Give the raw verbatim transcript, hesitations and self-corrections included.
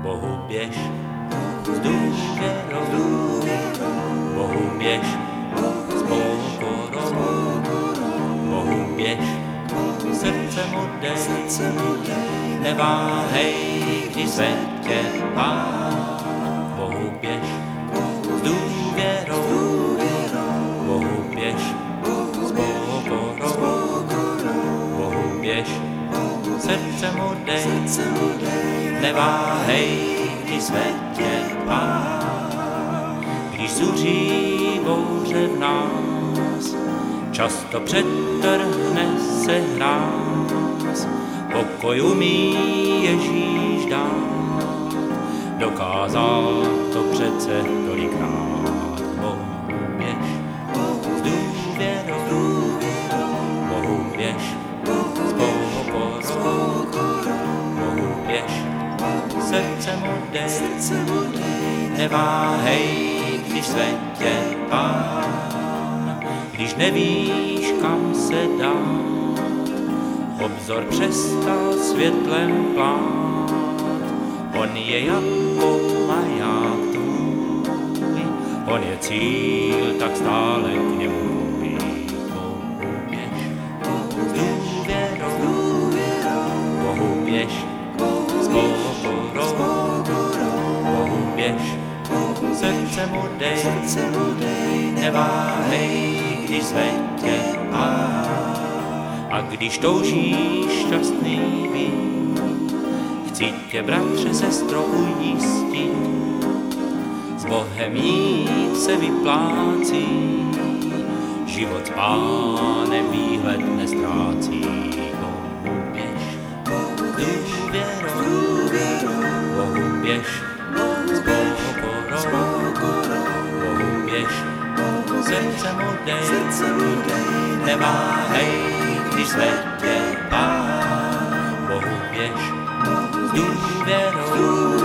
Bohu běž, s důvěrou, Bohu běž, s pokorou, Bohu běž, srdce mu dej, neváhej, když se tě pán. Bohu běž, s důvěrou, Bohu běž, s pokorou, Bohu běž, srdce mu dej, neváhej, když se tě pán. Když zuří bouře v nás, často přetrhne se hráz, pokoj umí Ježíš dát, dokázal to přece tolikrát. Bohu běž, s důvěrou, Bohu běž, s pokorou, Bohu běž, srdce mu dej, neváhej, když se tě pán. Když nevíš, kam se dát, obzor přestal světlem plát. On je jako maják tvůj, on je cíl, tak stále k němu být. Bohu běž, s důvěrou, Bohu běž, s pokorou, Bohu běž, srdce mu dej, neváhej, když se tě pán. A když toužíš šťastný být, chci tě, bratře, sestro, ujistit, s Bohem jít se vyplácí, život s Pánem výhled nestrácí. Bohu běž, s důvěrou, Bohu běž, s pokorou, Bohu běž, srdce mu dej, neváhej, když se tě pán. Bohu běž, s důvěrou,